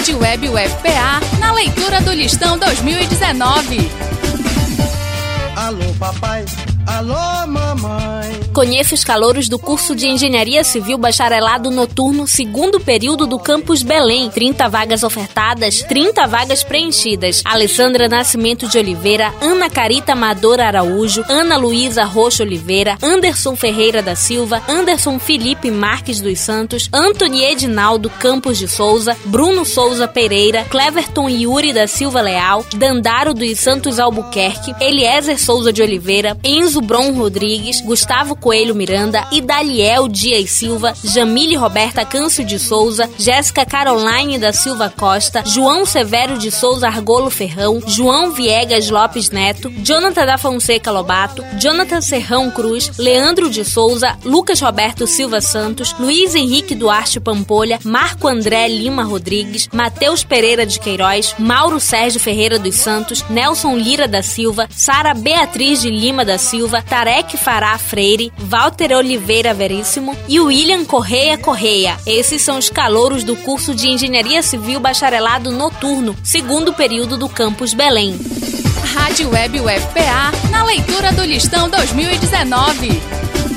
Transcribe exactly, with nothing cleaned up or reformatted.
Rádio Web U F P A, na leitura do Listão dois mil e dezenove. Alô, papai. Alô, mamãe. Conheça os calouros do curso de Engenharia Civil Bacharelado Noturno, segundo período do Campus Belém. trinta vagas ofertadas, trinta vagas preenchidas. Alessandra Nascimento de Oliveira, Ana Carita Amador Araújo, Ana Luísa Rocha Oliveira, Anderson Ferreira da Silva, Anderson Felipe Marques dos Santos, Antony Edinaldo Campos de Souza, Bruno Souza Pereira, Cleverton Yuri da Silva Leal, Dandaro dos Santos Albuquerque, Eliezer Souza de Oliveira, Enzo Bron Rodrigues, Gustavo Coelho Miranda, Idaliel Dias Silva, Jamile Roberta Câncio de Souza, Jéssica Caroline da Silva Costa, João Severo de Souza Argolo Ferrão, João Viegas Lopes Neto, Jonathan da Fonseca Lobato, Jonathan Serrão Cruz, Leandro de Souza, Lucas Roberto Silva Santos, Luiz Henrique Duarte Pampolha, Marco André Lima Rodrigues, Matheus Pereira de Queiroz, Mauro Sérgio Ferreira dos Santos, Nelson Lira da Silva, Sara Beatriz de Lima da Silva, Tarek Fará Freire, Walter Oliveira Veríssimo e William Correia Correia. Esses são os calouros do curso de Engenharia Civil Bacharelado Noturno, segundo período do Campus Belém. Rádio Web U F P A, na leitura do Listão dois mil e dezenove.